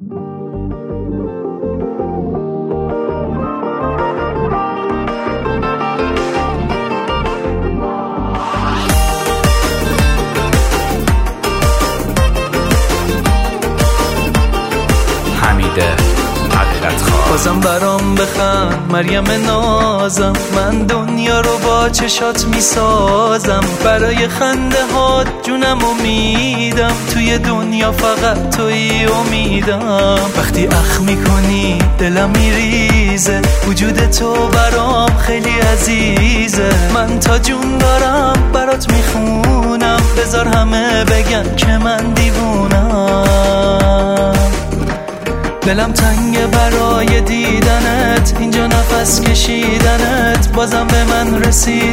بازم برام بخند مریم نازم، من دنیا رو با چشات میسازم. برای خنده هات جونم میدم، توی دنیا فقط توی امیدم. وقتی اخ میکنی دلم میریزه، وجود تو برام خیلی عزیزه. من تا جون دارم برات میخونم، بذار همه بگن که من دیوونم. دلم تنگه برای دیدنت، اینجا نفس کشیدنت، بازم به من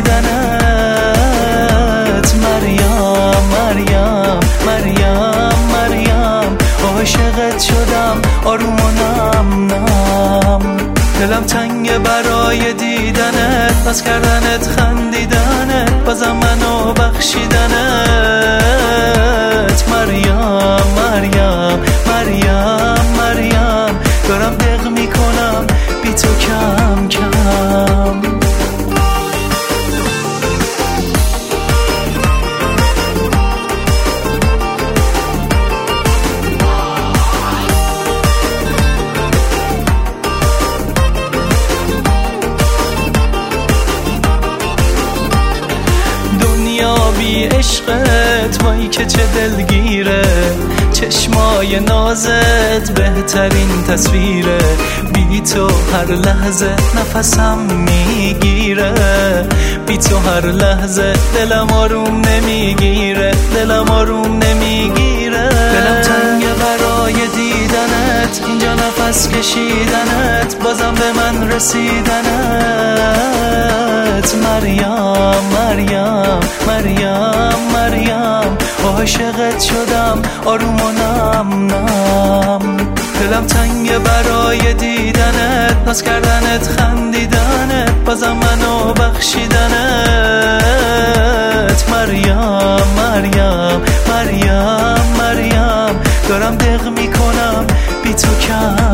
رسیدنت. مریم مریم مریم مریم، عاشقت شدم آروم و نم نم. دلم تنگه برای دیدنت، بس کردنت خندیدنت، بازم منو بخشیدنت. مریم مریم مریم مریم، دارم دق میکنم بی تو کم کم. دنیا بی عشقت وای که چه دلگیره، چشمای نازت بهترین تصویره. بی تو هر لحظه نفسم میگیره، بی تو هر لحظه دلم آروم نمیگیره، دلم آروم نمیگیره. دلم تنگه برای دیدنت، اینجا نفس کشیدنت، بازم به من رسیدنت. مریم مریم مریم مریم، عاشقت شدم آروم و نم نم. دلم تنگه برای دیدنت، ناز کردنت خندیدنت، بازم منو بخشیدنت. مریم مریم مریم مریم، دارم دق میکنم بی تو کم